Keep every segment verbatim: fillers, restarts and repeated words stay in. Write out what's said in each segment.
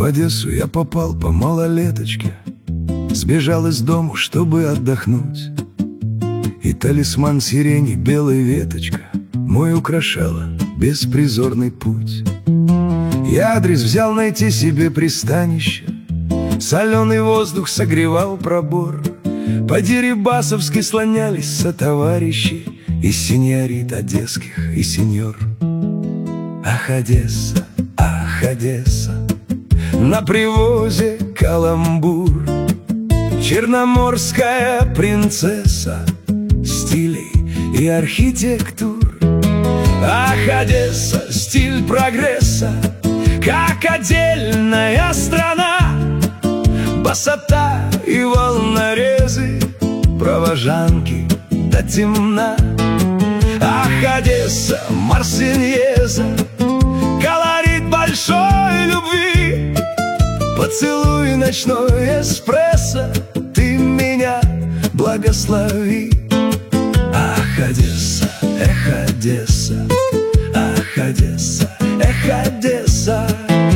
Одессу я попал по малолеточке, сбежал из дому, чтобы отдохнуть. И талисман сирени, белая веточка, мой украшала беспризорный путь. Я адрес взял найти себе пристанище, соленый воздух согревал пробор. По Дерибасовской слонялись сотоварищи и сеньорит одесских, и сеньор. Ах, Одесса, ах, Одесса, на привозе каламбур, черноморская принцесса стилей и архитектур. Ах, Одесса, стиль прогресса, как отдельная страна, босота и волнорезы, провожанки до темна. Ах, Одесса, Марсельеза, колорит большой любви, поцелуй ночной эспрессо, ты меня благослови. Ах, Одесса, эх, Одесса, ах, Одесса, эх, Одесса.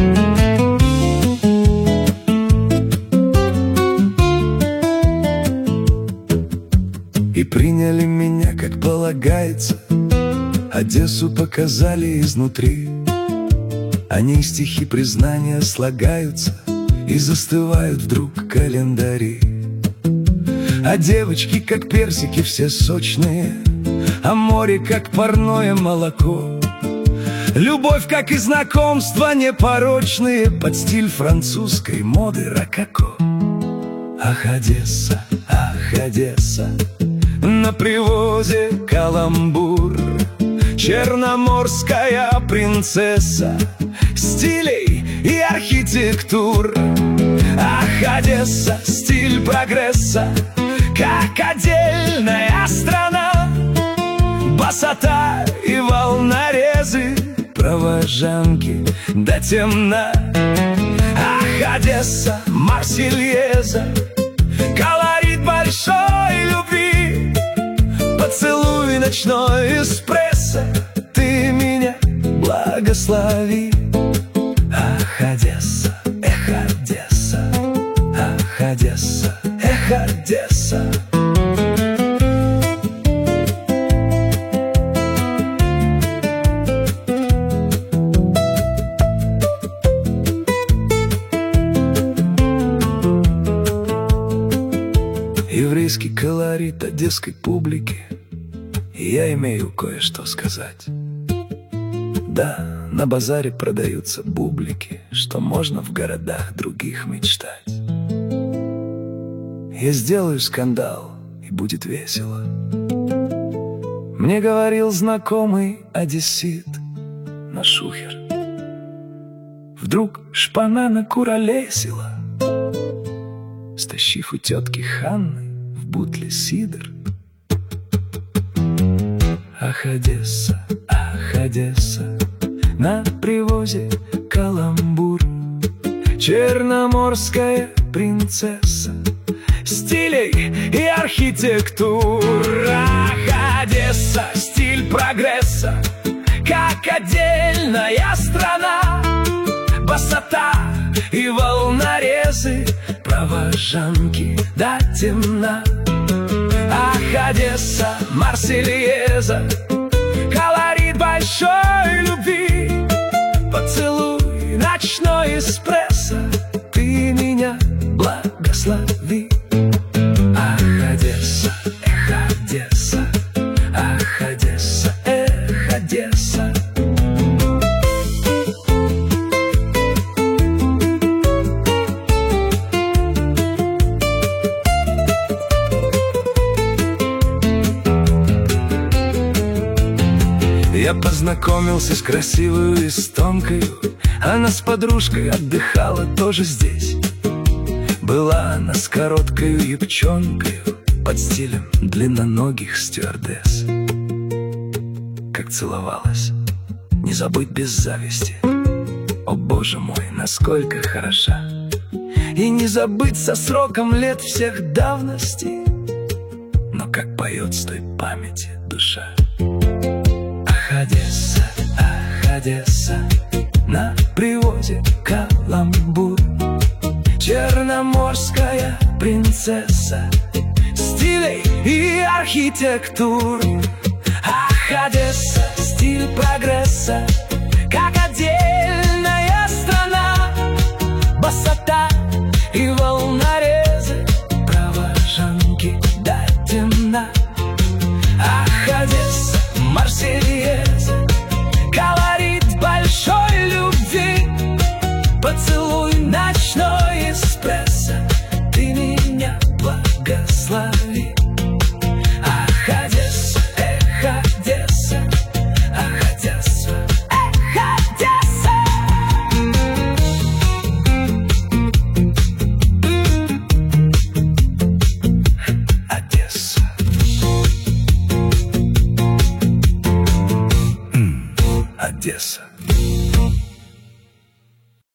И приняли меня, как полагается, Одессу показали изнутри. О ней стихи признания слагаются, и застывают вдруг календари. А девочки, как персики, все сочные, а море, как парное молоко. Любовь, как и знакомства непорочные, под стиль французской моды рококо. Ах, Одесса, ах, Одесса, на привозе каламбур, черноморская принцесса стилей и архитектур. Ах, Одесса, стиль прогресса, как отдельная страна, босота и волнорезы, провожанки до темна. Ах, Одесса, Марсельеза, колорит большой любви, поцелуй ночной эспрессо, ты меня благослови. Ах, Одесса, эх, Одесса, ах, Одесса, эх, Одесса. Еврейский колорит одесской публики, и я имею кое-что сказать. Да, на базаре продаются бублики, что можно в городах других мечтать. Я сделаю скандал, и будет весело. Мне говорил знакомый одессит на шухер. Вдруг шпана накуролесила, стащив у тетки Ханны в бутле сидр. Ах, Одесса, ах, Одесса, на привозе каламбур, черноморская принцесса стилей и архитектур. Ах, Одесса, стиль прогресса, как отдельная страна, босота и волнорезы, провожанки до темна. Ах, Одесса, Марсельеза, колорит большой любви, поцелуй ночной эспрессо, ты меня благослови. Ах, Одесса, эх, Одесса, ах, Одесса, эх, Одесса. Я познакомился с красивой эстонкой, она с подружкой отдыхала тоже здесь. Была она с короткой юбчонкой, под стилем длинноногих стюардесс. Как целовалась, не забыть без зависти. О, боже мой, насколько хороша! И не забыть со сроком лет всех давностей. Но как поет с той памяти душа. Ах, Одесса, ах, Одесса, на привозе каламбур. Черноморская принцесса стилей и архитектур. Ах, Одесса, стиль прогресса, как отдельная страна. Босота и волнорезы, провожанки до темна. Ах, Одесса, Марсельеза, колорит большой любви. Поцелуй ночной эспрессо, ты меня благослови. Ах, Одесса, эх, Одесса, ах, Одесса, эх, Одесса. Одесса. М, Одесса.